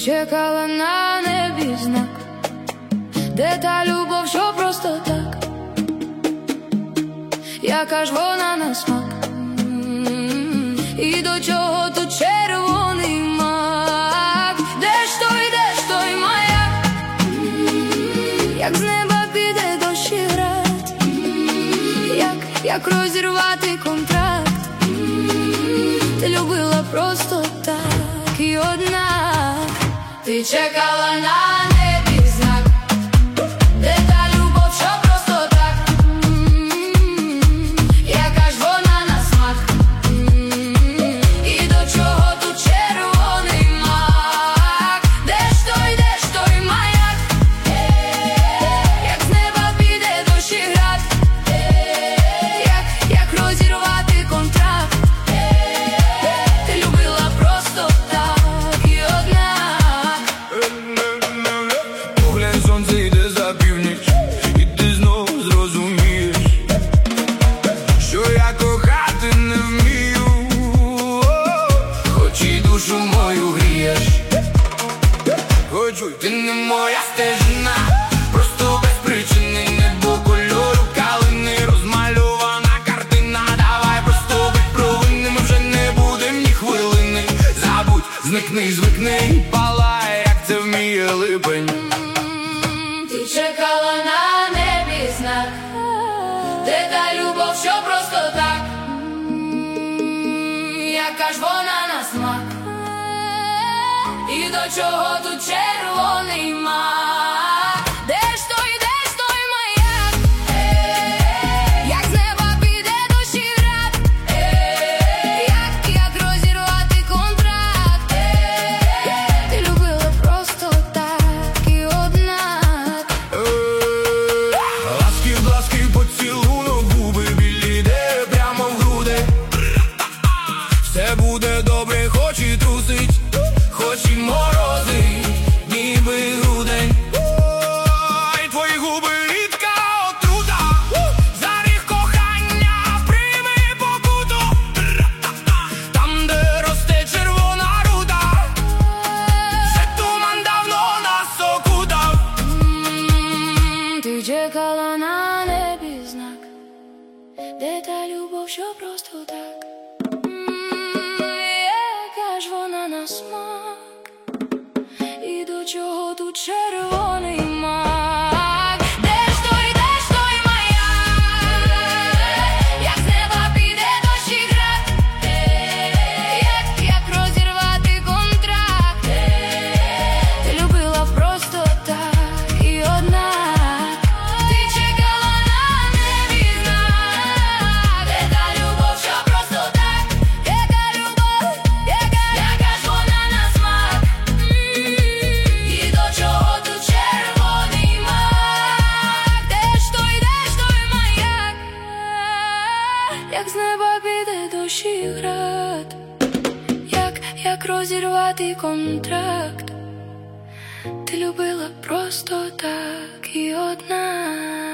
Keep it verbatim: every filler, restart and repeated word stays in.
чекала на небі знак, де та любов, що просто так, яка ж вона на смак. І до чого тут червоний мак? Де ж той, де ж той маяк? Як з неба піде дощ і град, як, як розірвати контракт? Ти любила просто так, і однак ти чекала на небі знак, де та любов, що просто так, яка ж вона на смак. І до чого тут червоний мак? Де ж той, де ж той маяк? Як з неба піде дощ і град, як, як розірвати контракт? Ти любила просто так, і однак. Поглянь, сонце йде за північ, і ти знов зрозумієш, що я кохати не вмію. Хоч і душу мою грієш, хочу, ти не моя стежина, просто без причини, небо кольору калини, розмальована картина. Давай просто будь провинним, ми вже не будем ні хвилини. Забудь, зникни, звикни, палай, як це вміє липень. Ти чекала на небі знак, де та любов, що просто так, яка ж вона на смак. І до чого тут червоний мак? Де ж той, де ж той маяк? Як з неба піде дощ і град, як, як розірвати контракт? Ти любила просто так, і однак. Ласки, ласки, поцілунок, губи білі, де прямо в груди. Все буде добре, хоч і трусить, хоч і морозить, ніби грудень. Ой, твої губи рідка отрута, за ріг кохання прийми покуту. Там, де росте червона рута, вже туман давно нас окутав. Ти чекала на небі знак, де та любов, що просто так, яка ж вона на смак. І до чого тут червоний мак? Де ж той, де ж той маяк? Як з неба піде дощ і град, як, як розірвати контракт? Ти любила просто так, і однак. Ти чекала на небі знак, де та любов, що просто так, яка любов, яка, яка ж вона на смак. І до чого тут червоний мак? Де ж той, де ж той маяк? Як з неба піде дощ і град, як, як розірвати контракт? Ти любила просто так, і однак.